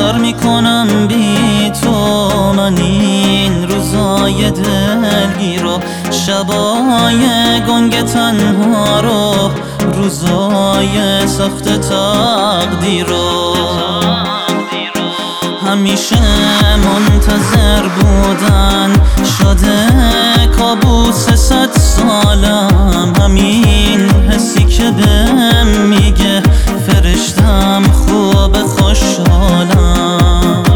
سر میکنم بی تو من این روزای دلگیر و شبای گنگ تنها رو، روزای سخت تقدیر رو. همیشه منتظر بودن شده کابوس 100 سالم، همین حسی که بهم میگه فرشتم خوب خوشحالم.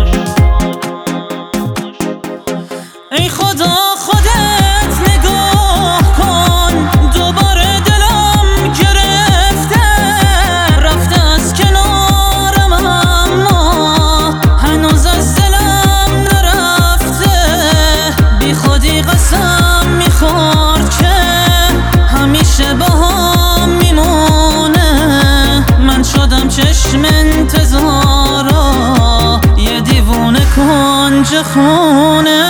ای خدا خودت نگاه کن، دوباره دلم گرفته، رفته از کنارم اما هنوز از دلم نرفته. بی خودی قسم میخور که همیشه باهام میمونه. من شدم چشم انتظارا، یه دیوونه کنج خونه.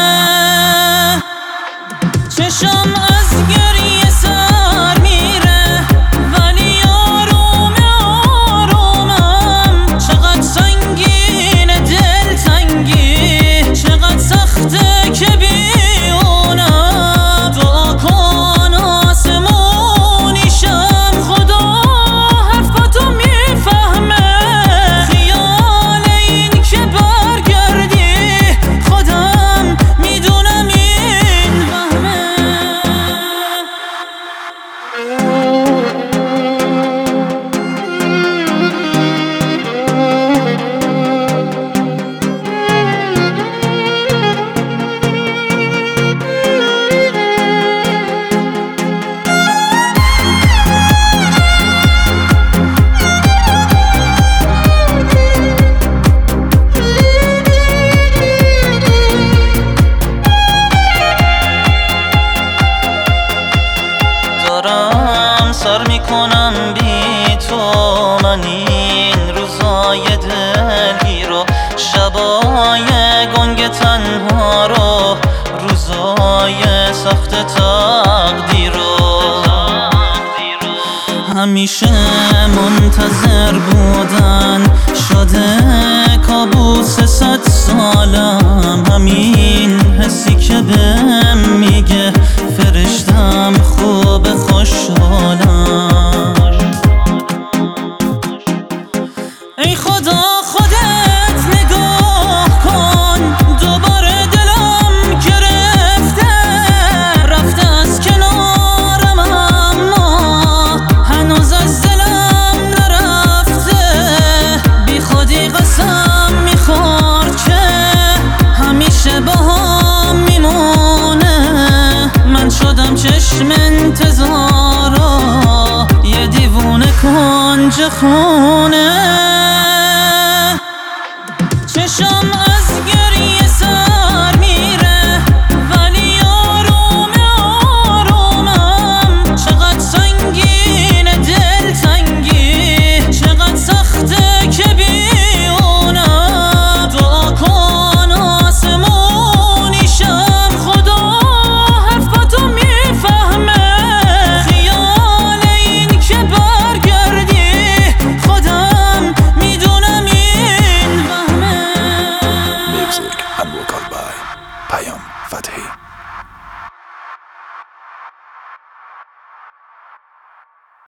چشم از گریه سر میره ولی آروم آرومم. چقدر سنگین دلتنگی، چقدر سخته که بیونم. دعا کن آسمونیشم، خدا حرفاتو میفهمه. خیال این که برگردی خودم میدونم این وهمه. سر میکنم بی تو من این روزای دلگیر و شبای گنگ تنها رو، روزای سخت تقدیر رو. همیشه منتظر بودن شده کابوس 100 سالم، همین حسی که بهم میگه فرشتم خوب خوشحالم. ای خدا خودت نگاه کن، دوباره دلم گرفته، رفته از کنارم اما هنوز از دلم نرفته. بی خودی قسم میخور که همیشه باهام میمونه. من شدم چشم انتظارا، یه دیوونه کنج خونه. چشم از گریه سر میره ولی آروم آرومم. چقدر سنگین دلتنگی، چقدر سخته که بیونم. دعا کن آسمونیشم، خدا حرفاتو میفهمه. خیال این که برگردی خودم میدونم این وهمه. Music and vocal by Payam.